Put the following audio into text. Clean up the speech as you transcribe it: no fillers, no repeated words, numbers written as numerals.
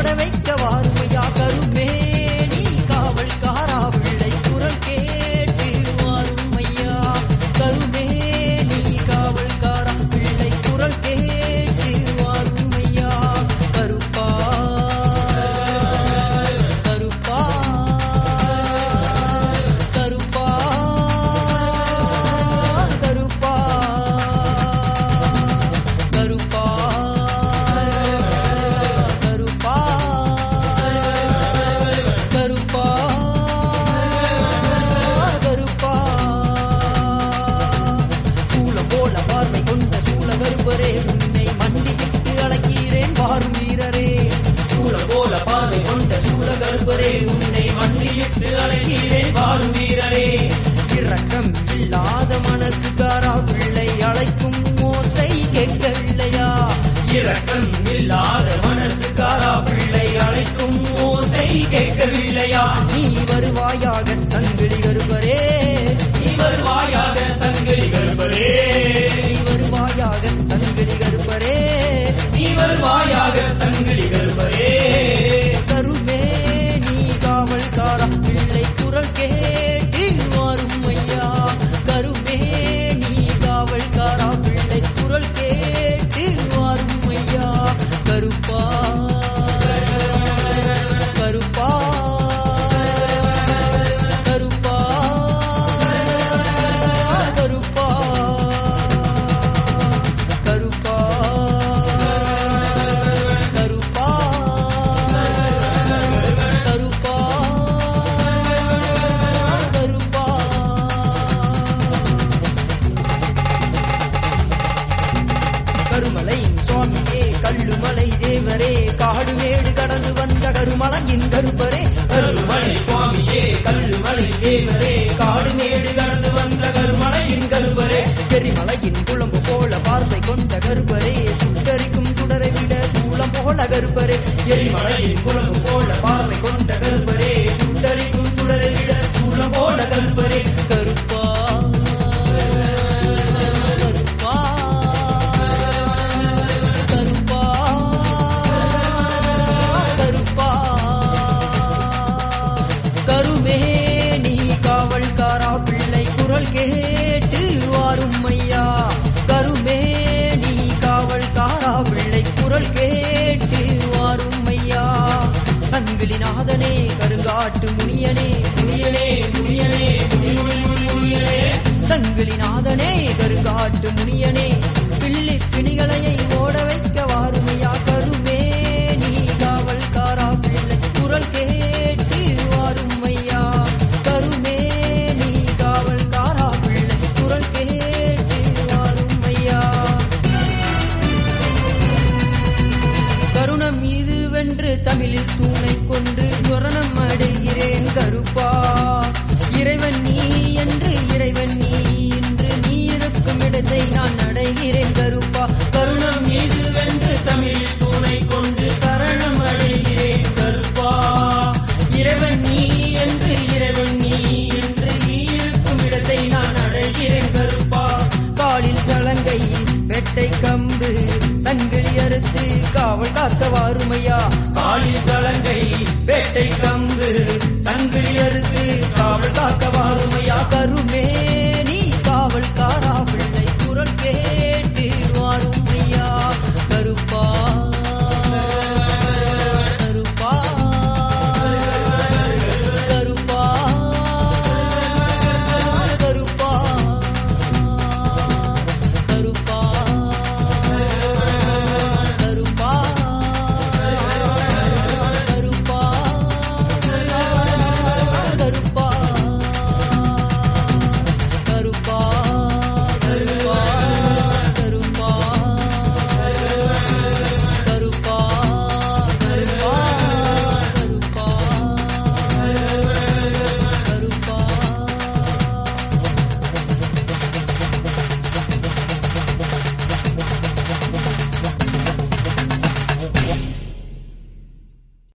ஓட வைக்க வாருமையா கருமே நீ காவல் காரா பிள்ளை குரல் கேட்டு வாருமையா கருமே நீ காவல் காரா பிள்ளை குரல் கேட்டு வாருமையா கருப்பா கருப்பா கருப்பா கருப்பா கருப்பா கருப்பா கருப்பா கருப்பா சூளம் போல பார்வை கொண்ட சூள கருப்பரே உன்னை மண்டியிட்டு அழைக்கிறேன் வாரும் வீரரே சூளம் போல பார்வை கொண்ட சூள கருப்பரே உன்னை மண்டியிட்டு அழைக்கிறேன் வாரும் வீரரே இரக்கம் இல்லாத மனசுக்காரா பிள்ளை அழைக்கும் மோசை கேட்கவில்லையா இரக்கம் இல்லாத மனசுக்காரா பிள்ளை அழைக்கும் மோசை கேட்கவில்லையா நீ வருவாயாக சங்கிலி கருப்பரே நீ வருவாயாக சங்கிலி கருப்பரே நீ வருவாயாக சங்கிலி கருப்பரே நீ வருவாயாக சங்கிலி கருப்பரே கருமே நீ காவல்காரா பிள்ளை குரல் கேட்டு வாரும் ஐயா கருமே நீ காவல்காரா பிள்ளை குரல் கேட்டு வாரும் ஐயா கருப்பா கருப்பா கருப்பா கருப்பா கருப்பா கருப்பா கருப்பா கருப்பா கருமலையின் சுவாமியே கல்லுமலை தேவரே காடு மேடு கடந்து வந்த கருமலையின் கருப்பரே கருமலை சுவாமியே கல்லுமலை தேவரே காடு மேடு கடந்து வந்த கருமலையின் கருப்பரே எரிமலையின் குழம்பு போல பார்வை கொண்ட கருப்பரே சுட்டரிக்கும் சுடரை விட சூளம் போல கருப்பரே எரிமலையின் குழம்பு போல பார்வை கொண்ட கருப்பரே சுட்டரிக்கும் சுடரை விட சூளம் போல கருப்பரே கருப்பா கருப்பா கருப்பா கருப்பா கருமே நீ காவல்காரா பிள்ளை குரல் கேட்டு வாரும் ஐயா கருமே நீ காவல்காரா பிள்ளை குரல் கேட்டு வாரும் ஐயா சங்கிலிநாதனே கருங்காட்டு முனியனே முனியனே முனியனே முனியனே சங்கிலிநாதனே கருங்காட்டு முனியனே பிள்ளி பிணிகளையை ஓட வைக்க வாருமையா கருமே நீ காவல்காரா பிள்ளை குரல் கேட்டு வாருமையா கருமே நீ காவல்காரா பிள்ளை குரல் கேட்டு வாருமையா கருணம் மீது வென்று தமிழில் தூணை கொன்று சொரணம் அடைகிறேன் கருப்பா இறைவன் நீ என்று இறைவன் நீ என்று நீ இருக்கும் இடத்தை நான் அடைகிறேன் கருப்பா கருணம் மீது வென்று தமிழில் தூணை கொண்டு சரணம் அடைகிறேன் கருப்பா இறைவன் நீ என்று இறைவன் நீ என்று நீ இருக்கும் இடத்தை நான் அடைகிறேன் கருப்பா காலில் சலங்கை வெட்டை கம்பு சங்கிலி அறுத்து காவல் காக்க வாருமையா காலில் சலங்கை வெட்டை கம்பு சங்கிலி அறுத்து காவல் காக்க வாருமையா கருமே